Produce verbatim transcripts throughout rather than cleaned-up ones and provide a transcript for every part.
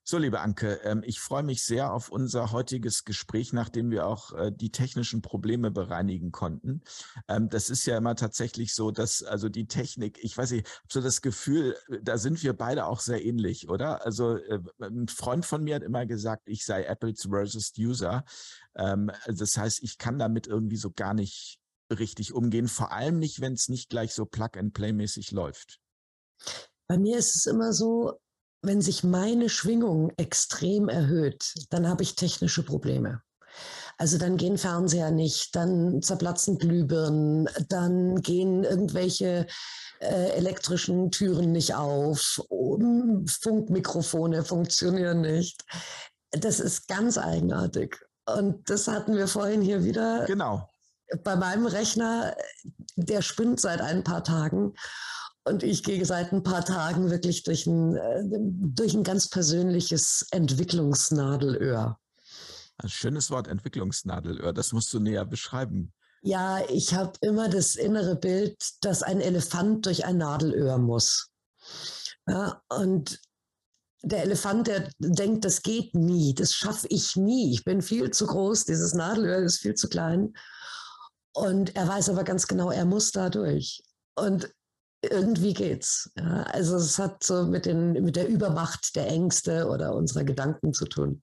So, liebe Anke, ähm, ich freue mich sehr auf unser heutiges Gespräch, nachdem wir auch äh, die technischen Probleme bereinigen konnten. Ähm, das ist ja immer tatsächlich so, dass also die Technik, ich weiß nicht, ich hab so das Gefühl, äh, da sind wir beide auch sehr ähnlich, oder? Also äh, ein Freund von mir hat immer gesagt, ich sei Apples Worst User. Ähm, also das heißt, ich kann damit irgendwie so gar nicht richtig umgehen, vor allem nicht, wenn es nicht gleich so Plug-and-Play-mäßig läuft. Bei mir ist es immer so, wenn sich meine Schwingung extrem erhöht, dann habe ich technische Probleme. Also dann gehen Fernseher nicht, dann zerplatzen Glühbirnen, dann gehen irgendwelche äh, elektrischen Türen nicht auf, um, Funkmikrofone funktionieren nicht. Das ist ganz eigenartig. Und das hatten wir vorhin hier wieder Genau. bei meinem Rechner, der spinnt seit ein paar Tagen. Und ich gehe seit ein paar Tagen wirklich durch ein, äh, durch ein ganz persönliches Entwicklungsnadelöhr. Ein schönes Wort, Entwicklungsnadelöhr. Das musst du näher beschreiben. Ja, ich habe immer das innere Bild, dass ein Elefant durch ein Nadelöhr muss. Ja, und der Elefant, der denkt, das geht nie, das schaffe ich nie. Ich bin viel zu groß, dieses Nadelöhr ist viel zu klein. Und er weiß aber ganz genau, er muss da durch. Und irgendwie geht's. Ja, also es hat so mit, den, mit der Übermacht der Ängste oder unserer Gedanken zu tun.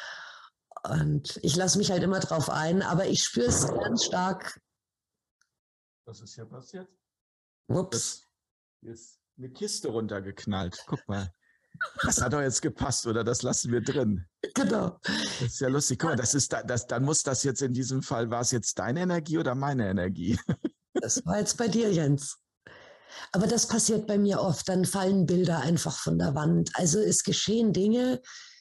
Und ich lasse mich halt immer drauf ein, aber ich spüre es ganz stark. Was ist hier passiert? Ups. Das ist eine Kiste runtergeknallt. Guck mal. Das hat doch jetzt gepasst, oder? Das lassen wir drin. Genau. Das ist ja lustig. Guck mal, das ist da, das, dann muss das jetzt in diesem Fall, war es jetzt deine Energie oder meine Energie? Das war jetzt bei dir, Jens. Aber das passiert bei mir oft. Dann fallen Bilder einfach von der Wand. Also es geschehen Dinge,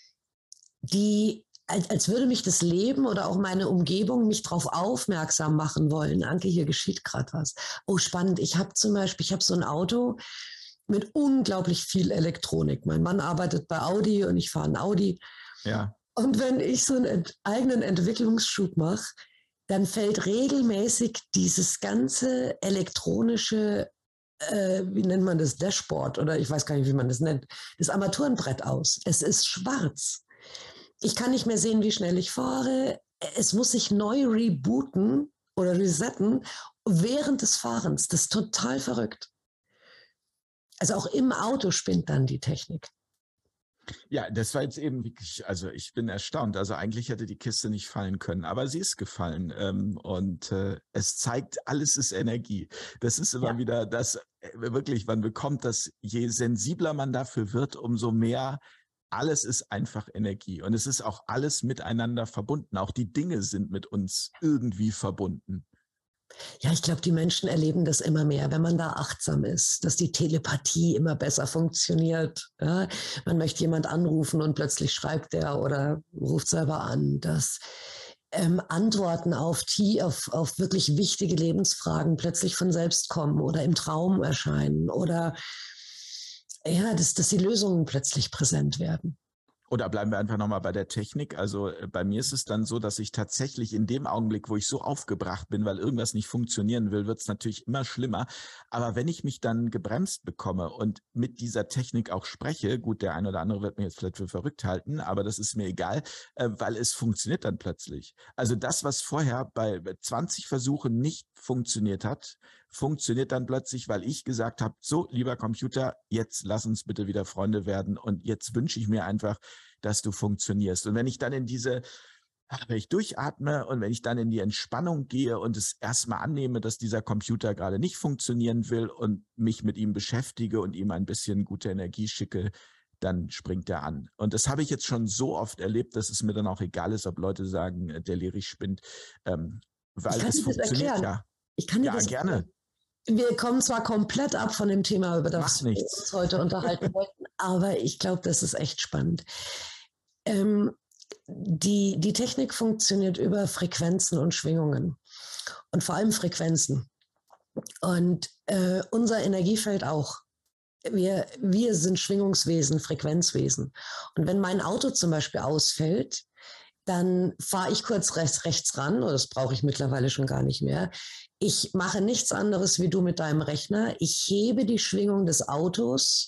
die, als, als würde mich das Leben oder auch meine Umgebung mich darauf aufmerksam machen wollen. Anke, hier geschieht gerade was. Oh, spannend. Ich habe zum Beispiel, ich habe so ein Auto mit unglaublich viel Elektronik. Mein Mann arbeitet bei Audi und ich fahre ein Audi. Ja. Und wenn ich so einen ent- eigenen Entwicklungsschub mache, dann fällt regelmäßig dieses ganze elektronische, äh, wie nennt man das, Dashboard oder ich weiß gar nicht, wie man das nennt, das Armaturenbrett aus. Es ist schwarz. Ich kann nicht mehr sehen, wie schnell ich fahre. Es muss sich neu rebooten oder resetten während des Fahrens. Das ist total verrückt. Also auch im Auto spinnt dann die Technik. Ja, das war jetzt eben wirklich, also ich bin erstaunt. Also eigentlich hätte die Kiste nicht fallen können, aber sie ist gefallen. Ähm, und äh, es zeigt, alles ist Energie. Das ist immer Ja. wieder das, äh, wirklich, man bekommt das, je sensibler man dafür wird, umso mehr, alles ist einfach Energie. Und es ist auch alles miteinander verbunden. Auch die Dinge sind mit uns irgendwie verbunden. Ja, ich glaube, die Menschen erleben das immer mehr, wenn man da achtsam ist, dass die Telepathie immer besser funktioniert. Ja? Man möchte jemand anrufen und plötzlich schreibt er oder ruft selber an, dass ähm, Antworten auf, die, auf, auf wirklich wichtige Lebensfragen plötzlich von selbst kommen oder im Traum erscheinen oder ja, dass, dass die Lösungen plötzlich präsent werden. Oder bleiben wir einfach nochmal bei der Technik. Also äh, bei mir ist es dann so, dass ich tatsächlich in dem Augenblick, wo ich so aufgebracht bin, weil irgendwas nicht funktionieren will, wird es natürlich immer schlimmer. Aber wenn ich mich dann gebremst bekomme und mit dieser Technik auch spreche, gut, der eine oder andere wird mir jetzt vielleicht für verrückt halten, aber das ist mir egal, äh, weil es funktioniert dann plötzlich. Also das, was vorher bei zwanzig Versuchen nicht funktioniert hat, funktioniert dann plötzlich, weil ich gesagt habe, so, lieber Computer, jetzt lass uns bitte wieder Freunde werden und jetzt wünsche ich mir einfach, dass du funktionierst. Und wenn ich dann in diese, wenn ich durchatme und wenn ich dann in die Entspannung gehe und es erstmal annehme, dass dieser Computer gerade nicht funktionieren will und mich mit ihm beschäftige und ihm ein bisschen gute Energie schicke, dann springt er an. Und das habe ich jetzt schon so oft erlebt, dass es mir dann auch egal ist, ob Leute sagen, der Lerich spinnt, ähm, Ich weil kann es dir das funktioniert erklären. ja. Ich kann dir Ja, das erklären. gerne. Wir kommen zwar komplett ab von dem Thema, über Macht das wir uns nichts. heute unterhalten wollten, aber ich glaube, das ist echt spannend. Ähm, die, die Technik funktioniert über Frequenzen und Schwingungen und vor allem Frequenzen. Und äh, unser Energiefeld auch. Wir, wir sind Schwingungswesen, Frequenzwesen. Und wenn mein Auto zum Beispiel ausfällt, dann fahre ich kurz rechts, rechts ran, oder das brauche ich mittlerweile schon gar nicht mehr. Ich mache nichts anderes wie du mit deinem Rechner. Ich hebe die Schwingung des Autos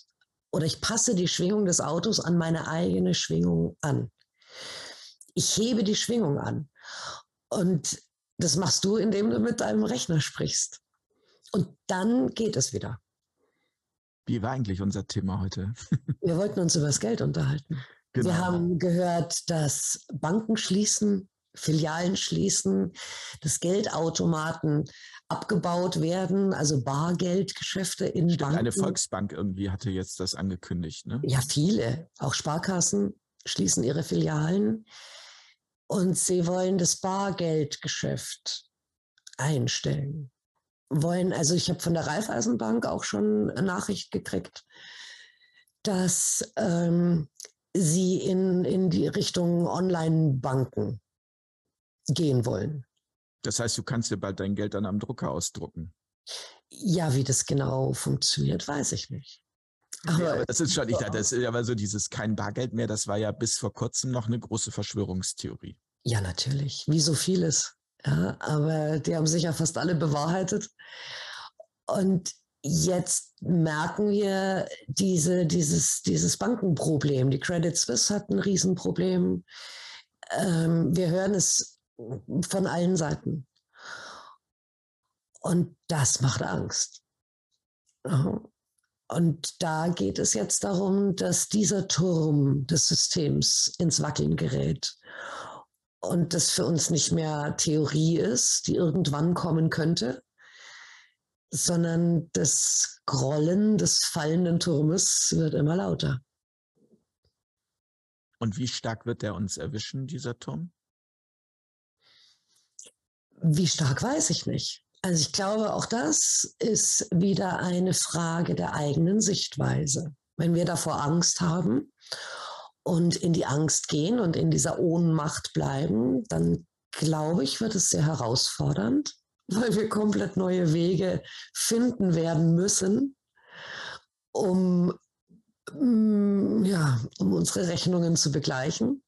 oder ich passe die Schwingung des Autos an meine eigene Schwingung an. Ich hebe die Schwingung an. Und das machst du, indem du mit deinem Rechner sprichst. Und dann geht es wieder. Wie war eigentlich unser Thema heute? Wir wollten uns über das Geld unterhalten. Genau. Wir haben gehört, dass Banken schließen, Filialen schließen, dass Geldautomaten abgebaut werden, also Bargeldgeschäfte in Stimmt, Banken. eine Volksbank irgendwie hatte jetzt das angekündigt, ne? Ja, viele. Auch Sparkassen schließen ihre Filialen. Und sie wollen das Bargeldgeschäft einstellen. Wollen, also ich habe von der Raiffeisenbank auch schon eine Nachricht gekriegt, dass ähm, sie in, in die Richtung Online-Banken gehen wollen. Das heißt, du kannst dir bald dein Geld dann am Drucker ausdrucken. Ja, wie das genau funktioniert, weiß ich nicht. Aber, ja, aber das ist schon, ich dachte, das ist aber so dieses kein Bargeld mehr, das war ja bis vor kurzem noch eine große Verschwörungstheorie. Ja, natürlich, wie so vieles. Ja, aber die haben sich ja fast alle bewahrheitet. Und jetzt merken wir diese, dieses, dieses Bankenproblem. Die Credit Suisse hat ein Riesenproblem. Ähm, wir hören es von allen Seiten. Und das macht Angst. Und da geht es jetzt darum, dass dieser Turm des Systems ins Wackeln gerät. Und das für uns nicht mehr Theorie ist, die irgendwann kommen könnte, sondern das Grollen des fallenden Turmes wird immer lauter. Und wie stark wird der uns erwischen, dieser Turm? Wie stark, weiß ich nicht. Also ich glaube, auch das ist wieder eine Frage der eigenen Sichtweise. Wenn wir davor Angst haben und in die Angst gehen und in dieser Ohnmacht bleiben, dann glaube ich, wird es sehr herausfordernd, weil wir komplett neue Wege finden werden müssen, um, ja, um unsere Rechnungen zu begleichen,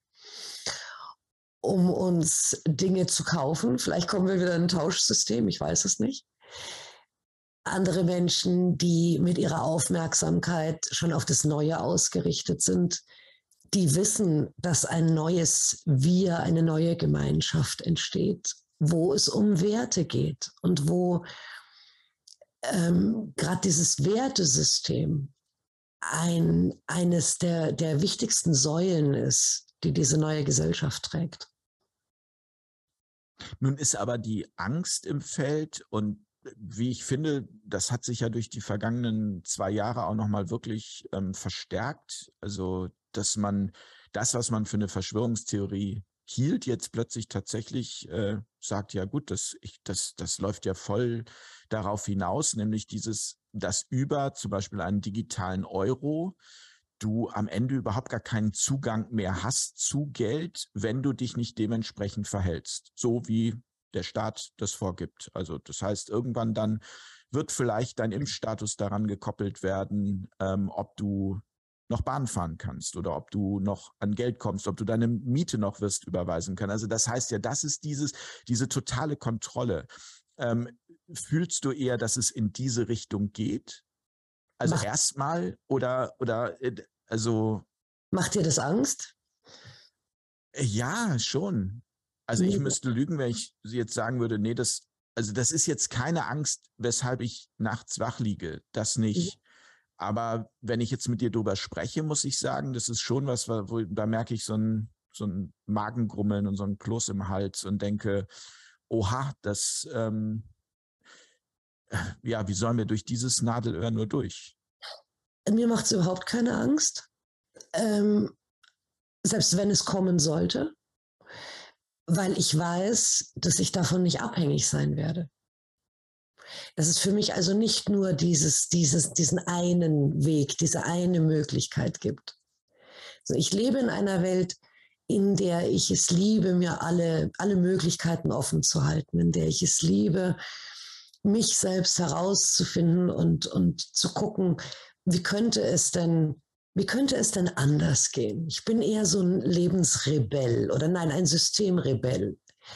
um uns Dinge zu kaufen. Vielleicht kommen wir wieder in ein Tauschsystem, ich weiß es nicht. Andere Menschen, die mit ihrer Aufmerksamkeit schon auf das Neue ausgerichtet sind, die wissen, dass ein neues Wir, eine neue Gemeinschaft entsteht, wo es um Werte geht und wo ähm, gerade dieses Wertesystem ein, eines der, der wichtigsten Säulen ist, die diese neue Gesellschaft trägt. Nun ist aber die Angst im Feld und wie ich finde, das hat sich ja durch die vergangenen zwei Jahre auch nochmal wirklich ähm, verstärkt. Also, dass man das, was man für eine Verschwörungstheorie hielt, jetzt plötzlich tatsächlich äh, sagt, ja gut, das, ich, das, das läuft ja voll darauf hinaus, nämlich dieses, dass über zum Beispiel einen digitalen Euro du am Ende überhaupt gar keinen Zugang mehr hast zu Geld, wenn du dich nicht dementsprechend verhältst, so wie der Staat das vorgibt. Also das heißt, irgendwann dann wird vielleicht dein Impfstatus daran gekoppelt werden, ähm, ob du noch Bahn fahren kannst oder ob du noch an Geld kommst, ob du deine Miete noch wirst überweisen können. Also das heißt ja, das ist dieses, diese totale Kontrolle. Ähm, fühlst du eher, dass es in diese Richtung geht? Also Macht, erstmal oder, oder, also. Macht dir das Angst? Ja, schon. Also ich müsste lügen, wenn ich jetzt sagen würde, nee, das, also das ist jetzt keine Angst, weshalb ich nachts wach liege, das nicht. Aber wenn ich jetzt mit dir drüber spreche, muss ich sagen, das ist schon was, wo, da merke ich so ein, so ein Magengrummeln und so ein Kloß im Hals und denke, oha, das, ähm, ja, wie sollen wir durch dieses Nadelöhr nur durch? Mir macht es überhaupt keine Angst, ähm, selbst wenn es kommen sollte, weil ich weiß, dass ich davon nicht abhängig sein werde. Dass es für mich also nicht nur dieses, dieses, diesen einen Weg, diese eine Möglichkeit gibt. Also ich lebe in einer Welt, in der ich es liebe, mir alle, alle Möglichkeiten offen zu halten, in der ich es liebe, mich selbst herauszufinden und, und zu gucken, wie könnte es denn, wie könnte es denn anders gehen? Ich bin eher so ein Lebensrebell oder nein, ein Systemrebell.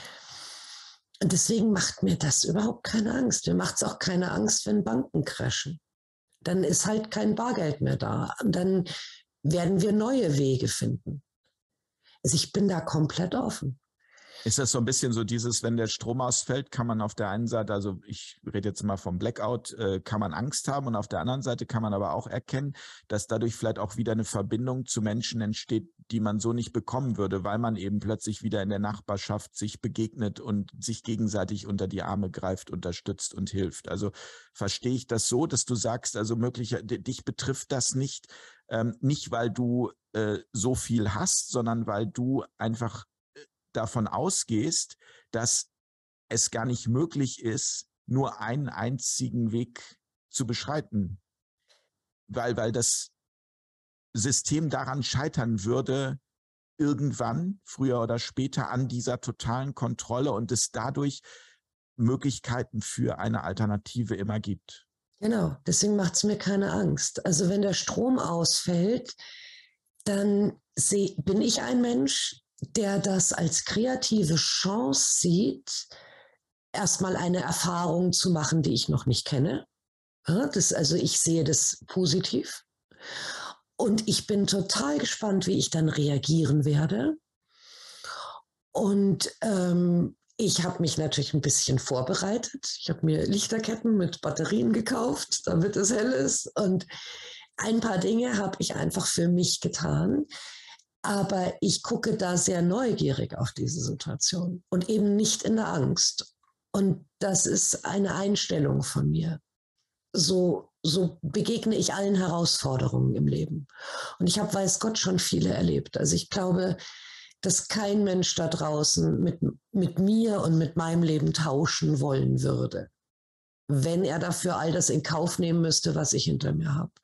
Und deswegen macht mir das überhaupt keine Angst. Mir macht es auch keine Angst, wenn Banken crashen. Dann ist halt kein Bargeld mehr da. Und dann werden wir neue Wege finden. Also ich bin da komplett offen. Ist das so ein bisschen so dieses, wenn der Strom ausfällt, kann man auf der einen Seite, also ich rede jetzt mal vom Blackout, äh, kann man Angst haben und auf der anderen Seite kann man aber auch erkennen, dass dadurch vielleicht auch wieder eine Verbindung zu Menschen entsteht, die man so nicht bekommen würde, weil man eben plötzlich wieder in der Nachbarschaft sich begegnet und sich gegenseitig unter die Arme greift, unterstützt und hilft. Also verstehe ich das so, dass du sagst, also möglicher, dich betrifft das nicht, ähm, nicht weil du äh, so viel hast, sondern weil du einfach davon ausgehst, dass es gar nicht möglich ist, nur einen einzigen Weg zu beschreiten, weil, weil das System daran scheitern würde, irgendwann, früher oder später, an dieser totalen Kontrolle und es dadurch Möglichkeiten für eine Alternative immer gibt. Genau, deswegen macht es mir keine Angst. Also wenn der Strom ausfällt, dann seh, bin ich ein Mensch, der das als kreative Chance sieht, erstmal eine Erfahrung zu machen, die ich noch nicht kenne. Ja, das, also ich sehe das positiv. Und ich bin total gespannt, wie ich dann reagieren werde. Und ähm, ich habe mich natürlich ein bisschen vorbereitet. Ich habe mir Lichterketten mit Batterien gekauft, damit es hell ist. Und ein paar Dinge habe ich einfach für mich getan. Aber ich gucke da sehr neugierig auf diese Situation und eben nicht in der Angst. Und das ist eine Einstellung von mir. So, so begegne ich allen Herausforderungen im Leben. Und ich habe, weiß Gott, schon viele erlebt. Also ich glaube, dass kein Mensch da draußen mit, mit mir und mit meinem Leben tauschen wollen würde, wenn er dafür all das in Kauf nehmen müsste, was ich hinter mir habe.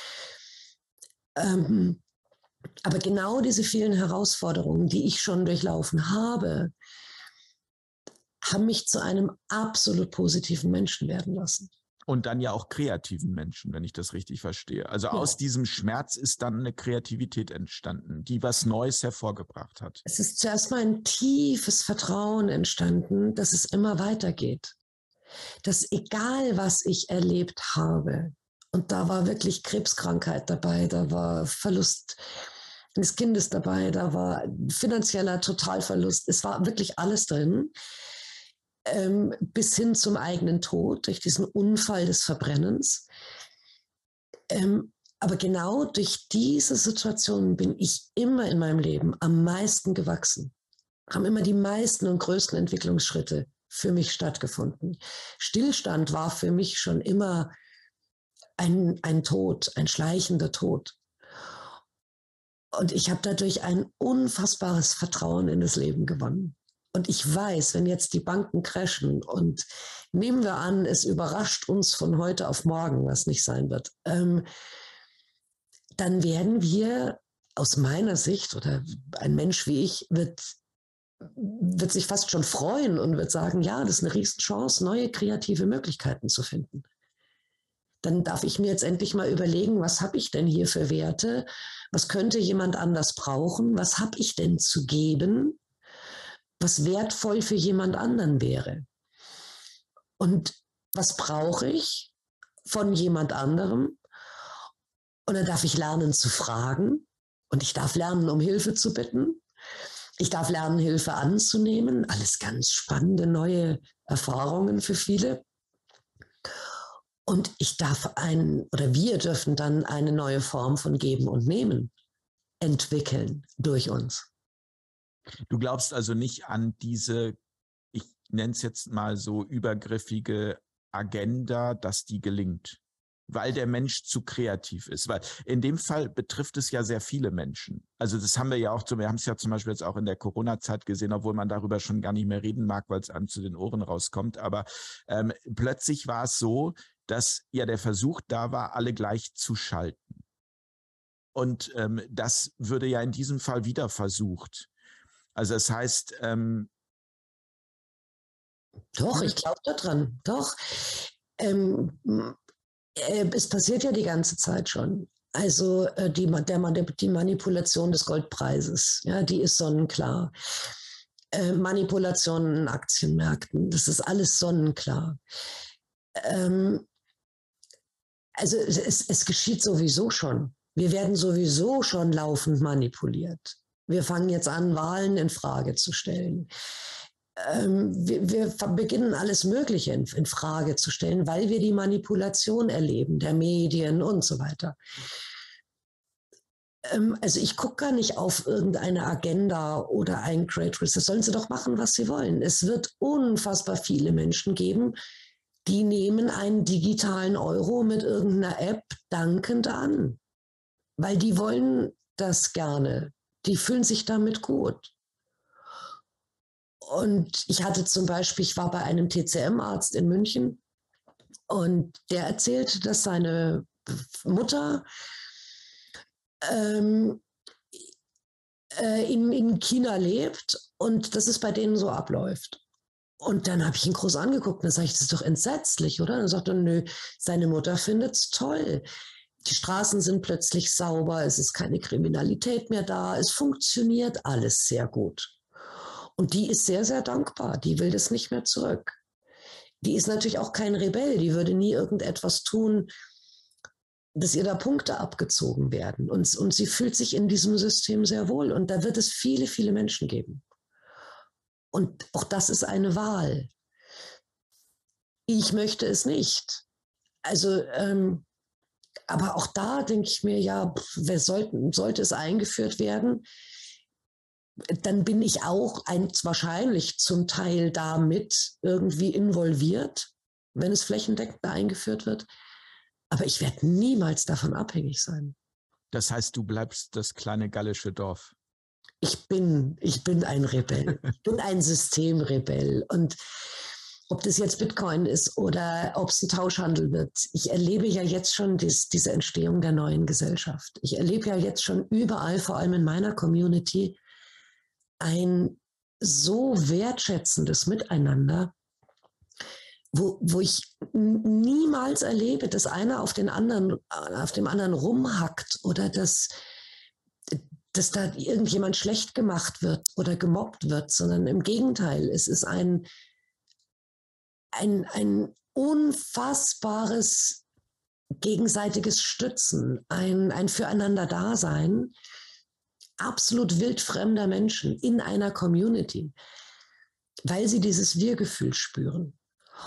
Ähm, Aber genau diese vielen Herausforderungen, die ich schon durchlaufen habe, haben mich zu einem absolut positiven Menschen werden lassen. Und dann ja auch kreativen Menschen, wenn ich das richtig verstehe. Also ja. Aus diesem Schmerz ist dann eine Kreativität entstanden, die was Neues hervorgebracht hat. Es ist zuerst mal ein tiefes Vertrauen entstanden, dass es immer weitergeht. Dass egal, was ich erlebt habe, und da war wirklich Krebskrankheit dabei, da war Verlust eines Kindes dabei, da war finanzieller Totalverlust, es war wirklich alles drin, ähm, bis hin zum eigenen Tod durch diesen Unfall des Verbrennens. Ähm, aber genau durch diese Situation bin ich immer in meinem Leben am meisten gewachsen, haben immer die meisten und größten Entwicklungsschritte für mich stattgefunden. Stillstand war für mich schon immer ein, ein Tod, ein schleichender Tod. Und ich habe dadurch ein unfassbares Vertrauen in das Leben gewonnen. Und ich weiß, wenn jetzt die Banken crashen und nehmen wir an, es überrascht uns von heute auf morgen, was nicht sein wird, ähm, dann werden wir aus meiner Sicht, oder ein Mensch wie ich, wird, wird sich fast schon freuen und wird sagen, ja, das ist eine Riesenchance, neue kreative Möglichkeiten zu finden. Dann darf ich mir jetzt endlich mal überlegen, was habe ich denn hier für Werte? Was könnte jemand anders brauchen? Was habe ich denn zu geben, was wertvoll für jemand anderen wäre? Und was brauche ich von jemand anderem? Und dann darf ich lernen zu fragen und ich darf lernen, um Hilfe zu bitten. Ich darf lernen, Hilfe anzunehmen. Alles ganz spannende neue Erfahrungen für viele. Und ich darf ein, oder wir dürfen dann eine neue Form von Geben und Nehmen entwickeln durch uns. Du glaubst also nicht an diese, ich nenne es jetzt mal so, übergriffige Agenda, dass die gelingt, weil der Mensch zu kreativ ist. Weil in dem Fall betrifft es ja sehr viele Menschen. Also das haben wir ja auch, wir haben es ja zum Beispiel jetzt auch in der Corona-Zeit gesehen, obwohl man darüber schon gar nicht mehr reden mag, weil es einem zu den Ohren rauskommt. Aber ähm, plötzlich war es so, dass ja der Versuch da war, alle gleich zu schalten. Und ähm, das würde ja in diesem Fall wieder versucht. Also das heißt, ähm, doch, ich glaube daran, doch. Ähm, äh, es passiert ja die ganze Zeit schon. Also äh, die, der, die Manipulation des Goldpreises, ja, die ist sonnenklar. Äh, Manipulationen in Aktienmärkten, das ist alles sonnenklar. Ähm, Also es, es geschieht sowieso schon. Wir werden sowieso schon laufend manipuliert. Wir fangen jetzt an, Wahlen in Frage zu stellen. Ähm, wir, wir beginnen alles Mögliche in, in Frage zu stellen, weil wir die Manipulation erleben, der Medien und so weiter. Ähm, also ich gucke gar nicht auf irgendeine Agenda oder ein Great Reset. Sollen sie doch machen, was sie wollen. Es wird unfassbar viele Menschen geben, die nehmen einen digitalen Euro mit irgendeiner App dankend an, weil die wollen das gerne. Die fühlen sich damit gut. Und ich hatte zum Beispiel, ich war bei einem T C M-Arzt in München und der erzählte, dass seine Mutter ähm, äh, in, in China lebt und dass es bei denen so abläuft. Und dann habe ich ihn groß angeguckt und dann sage ich, das ist doch entsetzlich, oder? Und er sagte, nö, seine Mutter findet es toll. Die Straßen sind plötzlich sauber, es ist keine Kriminalität mehr da, es funktioniert alles sehr gut. Und die ist sehr, sehr dankbar, die will das nicht mehr zurück. Die ist natürlich auch kein Rebell, die würde nie irgendetwas tun, dass ihr da Punkte abgezogen werden. Und, und sie fühlt sich in diesem System sehr wohl. Und da wird es viele, viele Menschen geben. Und auch das ist eine Wahl. Ich möchte es nicht. Also, ähm, aber auch da denke ich mir, ja, wer sollten, sollte es eingeführt werden, dann bin ich auch ein, wahrscheinlich zum Teil damit irgendwie involviert, wenn es flächendeckend eingeführt wird. Aber ich werde niemals davon abhängig sein. Das heißt, du bleibst das kleine gallische Dorf. Ich bin, ich bin ein Rebell. Ich bin ein Systemrebell. Und ob das jetzt Bitcoin ist oder ob es ein Tauschhandel wird, ich erlebe ja jetzt schon dies, diese Entstehung der neuen Gesellschaft. Ich erlebe ja jetzt schon überall, vor allem in meiner Community, ein so wertschätzendes Miteinander, wo, wo ich niemals erlebe, dass einer auf den anderen, auf dem anderen rumhackt oder dass, dass da irgendjemand schlecht gemacht wird oder gemobbt wird, sondern im Gegenteil, es ist ein, ein, ein unfassbares gegenseitiges Stützen, ein, ein Füreinander-Dasein, absolut wildfremder Menschen in einer Community, weil sie dieses Wir-Gefühl spüren.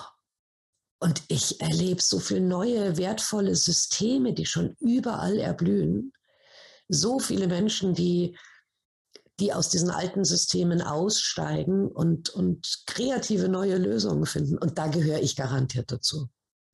Und ich erlebe so viele neue, wertvolle Systeme, die schon überall erblühen. So viele Menschen, die, die aus diesen alten Systemen aussteigen und, und kreative neue Lösungen finden. Und da gehöre ich garantiert dazu.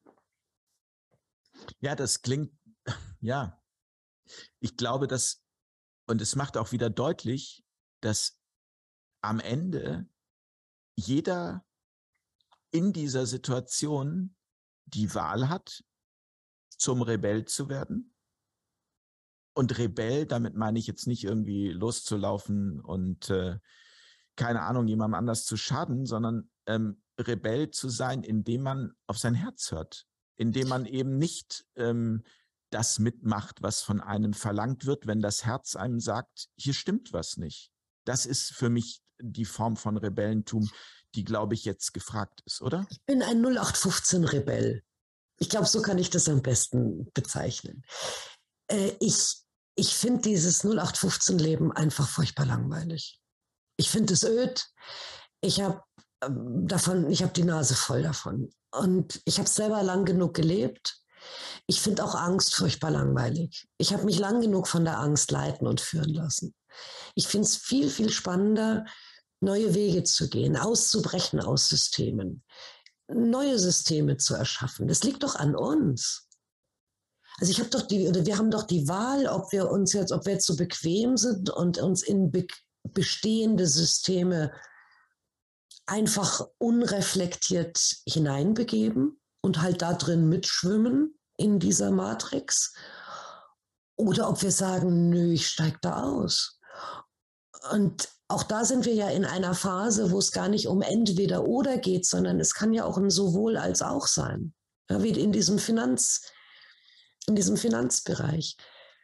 Ja, das klingt, ja, ich glaube, dass, und es macht auch wieder deutlich, dass am Ende jeder in dieser Situation die Wahl hat, zum Rebell zu werden. Und Rebell, damit meine ich jetzt nicht irgendwie loszulaufen und äh, keine Ahnung, jemandem anders zu schaden, sondern ähm, Rebell zu sein, indem man auf sein Herz hört, indem man eben nicht ähm, das mitmacht, was von einem verlangt wird, wenn das Herz einem sagt, hier stimmt was nicht. Das ist für mich die Form von Rebellentum, die, glaube ich, jetzt gefragt ist, oder? Ich bin ein null acht fünfzehn Rebell. Ich glaube, so kann ich das am besten bezeichnen. Äh, ich ich finde dieses null acht fünfzehn Leben einfach furchtbar langweilig. Ich finde es öd. Ich habe ähm, davon, ich habe die Nase voll davon. Und ich habe selber lang genug gelebt. Ich finde auch Angst furchtbar langweilig. Ich habe mich lang genug von der Angst leiten und führen lassen. Ich finde es viel, viel spannender, neue Wege zu gehen, auszubrechen aus Systemen, neue Systeme zu erschaffen. Das liegt doch an uns. Also ich habe doch die, oder wir haben doch die Wahl, ob wir uns jetzt, ob wir jetzt so bequem sind und uns in be bestehende Systeme einfach unreflektiert hineinbegeben und halt da drin mitschwimmen in dieser Matrix. Oder ob wir sagen, nö, ich steige da aus. Und auch da sind wir ja in einer Phase, wo es gar nicht um entweder oder geht, sondern es kann ja auch ein sowohl als auch sein. Ja, wie in diesem Finanz, in diesem Finanzbereich.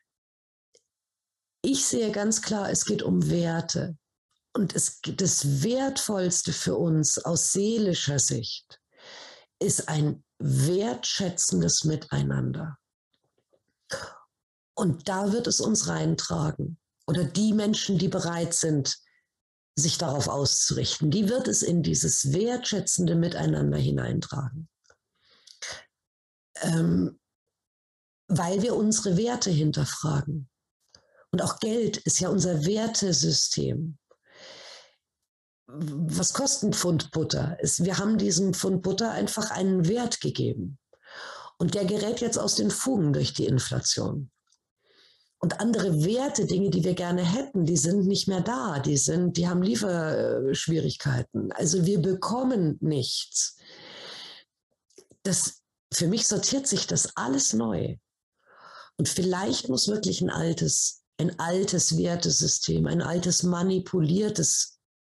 Ich sehe ganz klar, es geht um Werte. Und es, das Wertvollste für uns aus seelischer Sicht ist ein wertschätzendes Miteinander. Und da wird es uns reintragen. Oder die Menschen, die bereit sind, sich darauf auszurichten, die wird es in dieses wertschätzende Miteinander hineintragen. Ähm, weil wir unsere Werte hinterfragen. Und auch Geld ist ja unser Wertesystem. Was kostet ein Pfund Butter? Wir haben diesem Pfund Butter einfach einen Wert gegeben. Und der gerät jetzt aus den Fugen durch die Inflation. Und andere Werte, Dinge, die wir gerne hätten, die sind nicht mehr da. Die, sind, die haben Lieferschwierigkeiten. Also wir bekommen nichts. Das, für mich sortiert sich das alles neu. Und vielleicht muss wirklich ein altes, ein altes Wertesystem, ein altes manipuliertes,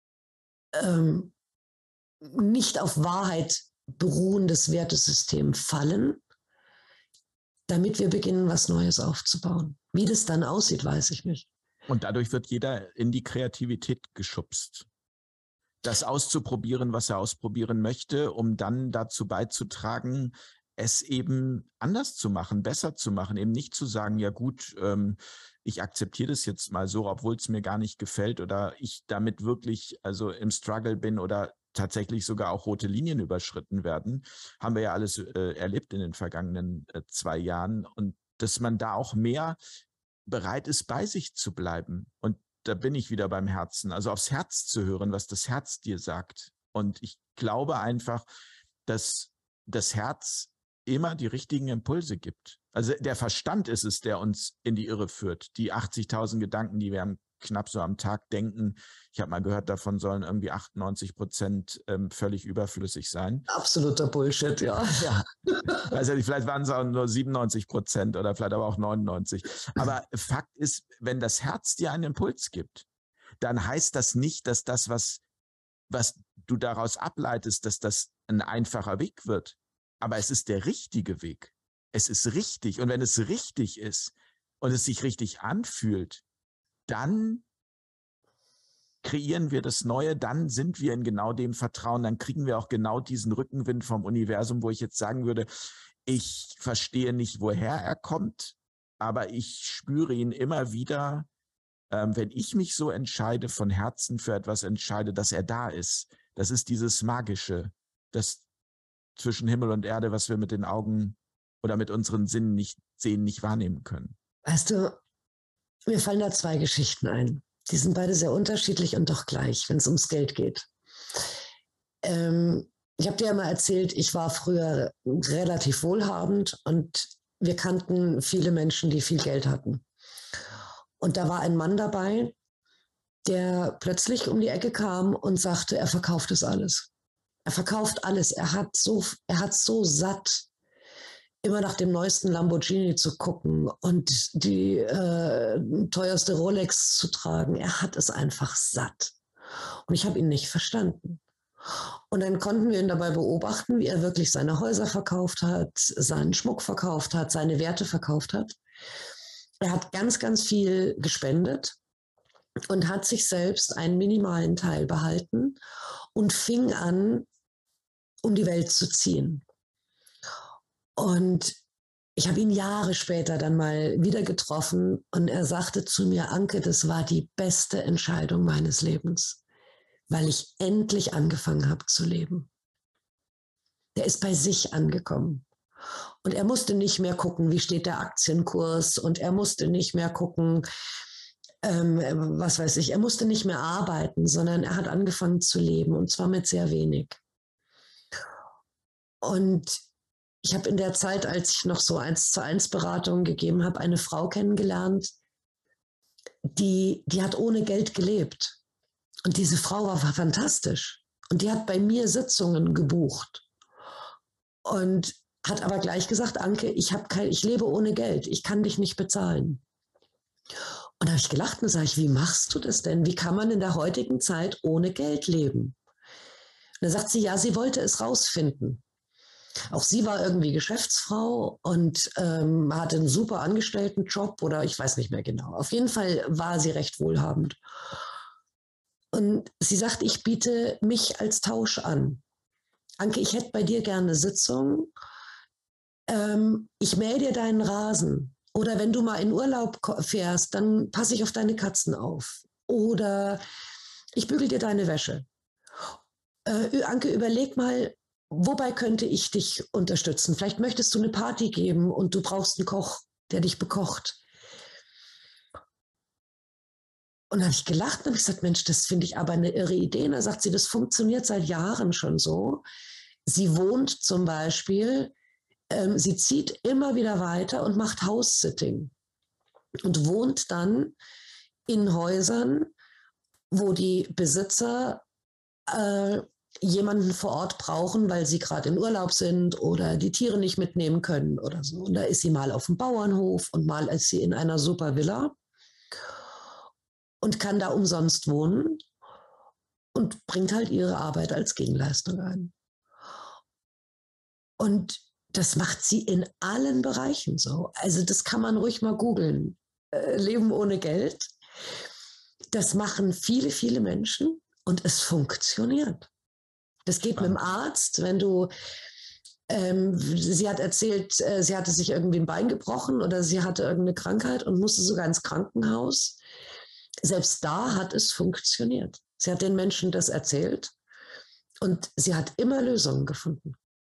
ähm, nicht auf Wahrheit beruhendes Wertesystem fallen, damit wir beginnen, was Neues aufzubauen. Wie das dann aussieht, weiß ich nicht. Und dadurch wird jeder in die Kreativität geschubst. Das auszuprobieren, was er ausprobieren möchte, um dann dazu beizutragen, es eben anders zu machen, besser zu machen, eben nicht zu sagen, ja gut, ähm, ich akzeptiere das jetzt mal so, obwohl es mir gar nicht gefällt oder ich damit wirklich also im Struggle bin oder tatsächlich sogar auch rote Linien überschritten werden, haben wir ja alles äh, erlebt in den vergangenen äh, zwei Jahren und dass man da auch mehr bereit ist, bei sich zu bleiben. Und da bin ich wieder beim Herzen, also aufs Herz zu hören, was das Herz dir sagt. Und ich glaube einfach, dass das Herz immer die richtigen Impulse gibt. Also der Verstand ist es, der uns in die Irre führt. Die achtzigtausend Gedanken, die wir am, knapp so am Tag denken, ich habe mal gehört, davon sollen irgendwie achtundneunzig Prozent ähm, völlig überflüssig sein. Absoluter Bullshit, ja. Ja. Also vielleicht waren es auch nur siebenundneunzig Prozent oder vielleicht aber auch neunundneunzig. Aber Fakt ist, wenn das Herz dir einen Impuls gibt, dann heißt das nicht, dass das, was, was du daraus ableitest, dass das ein einfacher Weg wird. Aber es ist der richtige Weg. Es ist richtig. Und wenn es richtig ist und es sich richtig anfühlt, dann kreieren wir das Neue, dann sind wir in genau dem Vertrauen, dann kriegen wir auch genau diesen Rückenwind vom Universum, wo ich jetzt sagen würde, ich verstehe nicht, woher er kommt, aber ich spüre ihn immer wieder, ähm, wenn ich mich so entscheide, von Herzen für etwas entscheide, dass er da ist. Das ist dieses Magische, das zwischen Himmel und Erde, was wir mit den Augen oder mit unseren Sinnen nicht sehen, nicht wahrnehmen können. Weißt du, mir fallen da zwei Geschichten ein. Die sind beide sehr unterschiedlich und doch gleich, wenn es ums Geld geht. Ähm, ich habe dir ja mal erzählt, ich war früher relativ wohlhabend und wir kannten viele Menschen, die viel Geld hatten. Und da war ein Mann dabei, der plötzlich um die Ecke kam und sagte, er verkauft es alles. Er verkauft alles. Er hat so, er hat so satt, immer nach dem neuesten Lamborghini zu gucken und die äh, teuerste Rolex zu tragen. Er hat es einfach satt. Und ich habe ihn nicht verstanden. Und dann konnten wir ihn dabei beobachten, wie er wirklich seine Häuser verkauft hat, seinen Schmuck verkauft hat, seine Werte verkauft hat. Er hat ganz, ganz viel gespendet und hat sich selbst einen minimalen Teil behalten und fing an, um die Welt zu ziehen. Und ich habe ihn Jahre später dann mal wieder getroffen und er sagte zu mir, Anke, das war die beste Entscheidung meines Lebens, weil ich endlich angefangen habe zu leben. Der ist bei sich angekommen. Und er musste nicht mehr gucken, wie steht der Aktienkurs und er musste nicht mehr gucken, ähm, was weiß ich, er musste nicht mehr arbeiten, sondern er hat angefangen zu leben und zwar mit sehr wenig. Und ich habe in der Zeit, als ich noch so eins zu eins Beratungen gegeben habe, eine Frau kennengelernt, die, die hat ohne Geld gelebt. Und diese Frau war fantastisch. Und die hat bei mir Sitzungen gebucht. Und hat aber gleich gesagt, Anke, ich, hab kein, ich lebe ohne Geld, ich kann dich nicht bezahlen. Und da habe ich gelacht und sage ich, wie machst du das denn? Wie kann man in der heutigen Zeit ohne Geld leben? Und dann sagt sie, ja, sie wollte es rausfinden. Auch sie war irgendwie Geschäftsfrau und ähm, hatte einen super Angestelltenjob oder ich weiß nicht mehr genau. Auf jeden Fall war sie recht wohlhabend. Und sie sagt, ich biete mich als Tausch an. Anke, ich hätte bei dir gerne eine Sitzung. Ähm, ich mähe dir deinen Rasen Oder wenn du mal in Urlaub fährst, dann passe ich auf deine Katzen auf. Oder ich bügel dir deine Wäsche. Äh, Anke, überleg mal, wobei könnte ich dich unterstützen? Vielleicht möchtest du eine Party geben und du brauchst einen Koch, der dich bekocht. Und dann habe ich gelacht und habe gesagt, Mensch, das finde ich aber eine irre Idee. Und dann sagt sie, das funktioniert seit Jahren schon so. Sie wohnt zum Beispiel, ähm, sie zieht immer wieder weiter und macht House-Sitting und wohnt dann in Häusern, wo die Besitzer äh, jemanden vor Ort brauchen, weil sie gerade in Urlaub sind oder die Tiere nicht mitnehmen können oder so. Und da ist sie mal auf dem Bauernhof und mal ist sie in einer super Villa und kann da umsonst wohnen und bringt halt ihre Arbeit als Gegenleistung ein. Und das macht sie in allen Bereichen so. Also das kann man ruhig mal googeln. Äh, Leben ohne Geld. Das machen viele, viele Menschen und es funktioniert. Das geht mit dem Arzt, wenn du, ähm, sie hat erzählt, äh, sie hatte sich irgendwie ein Bein gebrochen oder sie hatte irgendeine Krankheit und musste sogar ins Krankenhaus. Selbst da hat es funktioniert. Sie hat den Menschen das erzählt und sie hat immer Lösungen gefunden.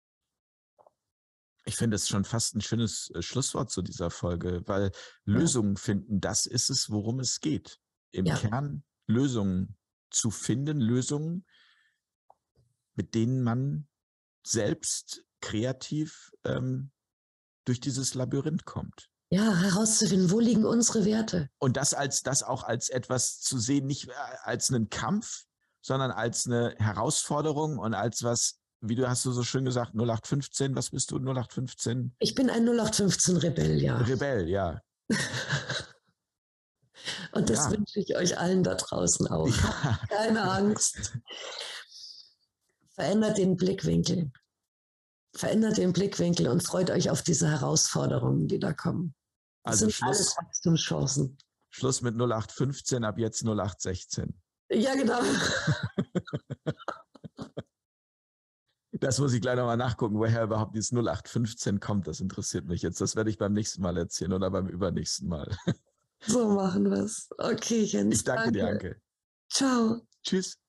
Ich finde es schon fast ein schönes äh, Schlusswort zu dieser Folge, weil Lösungen ja. finden, das ist es, worum es geht. Im ja. Kern Lösungen zu finden, Lösungen, mit denen man selbst kreativ ähm, durch dieses Labyrinth kommt. Ja, herauszufinden, wo liegen unsere Werte. Und das als das auch als etwas zu sehen, nicht als einen Kampf, sondern als eine Herausforderung und als was, wie du hast du so schön gesagt, null acht fünfzehn, was bist du, null acht fünfzehn? Ich bin ein null acht fünfzehn Rebell, ja. Rebell, ja. Und das ja. wünsche ich euch allen da draußen auch. Ja. Keine Angst. Verändert den Blickwinkel. Verändert den Blickwinkel und freut euch auf diese Herausforderungen, die da kommen. Das also sind Schluss, alles Wachstumschancen. Schluss mit null acht fünfzehn, ab jetzt null acht sechzehn. Ja, genau. Das muss ich gleich nochmal nachgucken, woher überhaupt dieses null acht fünfzehn kommt. Das interessiert mich jetzt. Das werde ich beim nächsten Mal erzählen oder beim übernächsten Mal. So machen wir es. Okay, Jens. Ich danke, danke dir, Anke. Ciao. Tschüss.